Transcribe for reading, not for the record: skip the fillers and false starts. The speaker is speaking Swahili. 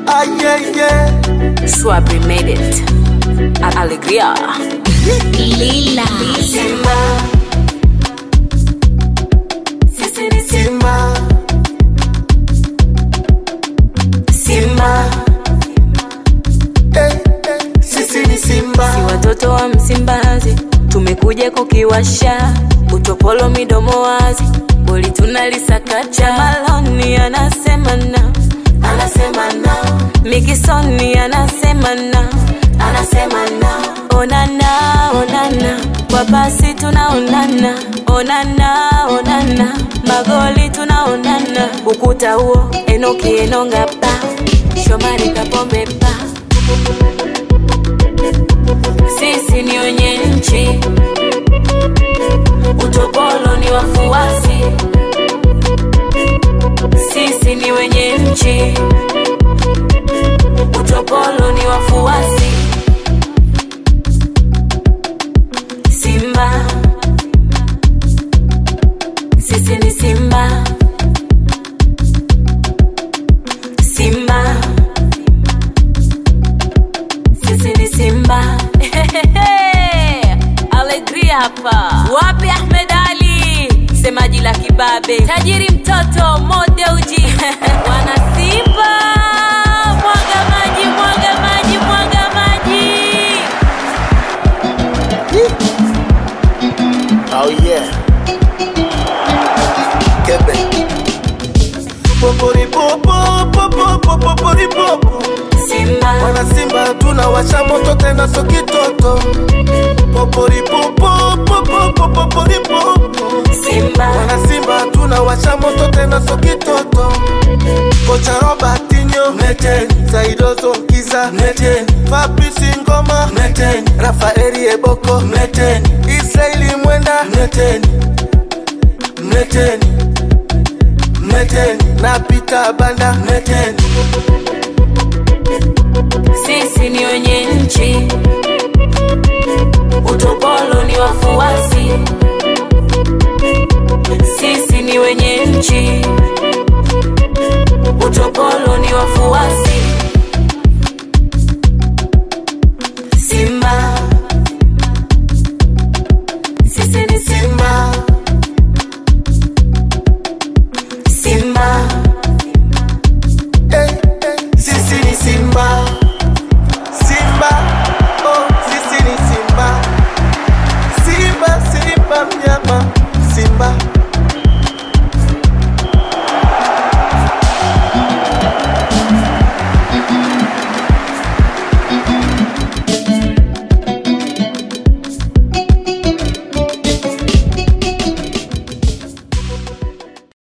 Swabri made it. Alegria. Lila. Simba. Sisi ni Simba. Simba. Sisi ni Simba. Si watoto wa Msimbazi, tumekuja kukiwasha. Utopolo midomo wazi, boli tunalisakacha. Maloni anasema na, Anasema na. Mikisoni anasema na, Anasema na. onana, onana, kwa pasi tunaonana. Onana, onana, magoli tunaonana. Ukuta huo, Enoki Enonga pa, Shomari Kapombe pa. Sisi ni wenye nchi, utopolo ni wafuasi. Sisi ni wenye nchi, utopolo ni wafuasi. Simba. Sisi ni Simba. Simba. Sisi ni Simba. Alegria hapa. Wapi Ahmed Ali? Semaji la kibabe. Tajiri mtoto mode uji. Wana Simba. Mwaga maji, mwaga maji, mwaga maji. Oh yeah. Kebe. Popori popo, popo popo pori popo. Simba. Wana Simba tunawasha moto tena so kitoto. Popori popo, popo popo pori popo. Simba. Wana Simba tunawasha moto tena so kitoto. Kocha Robertinho Neteni, Saidozo Kiza Neteni, Fabrice Ngoma Neteni, Rafaeli Eboko Neteni, Israeli Mwenda Neteni, Neteni, Neteni, na Peter Banda Neteni. Sisi ni wenye nchi, utopolo ni wafuasi. Sisi ni wenye nchi, utopolo ni wafuasi.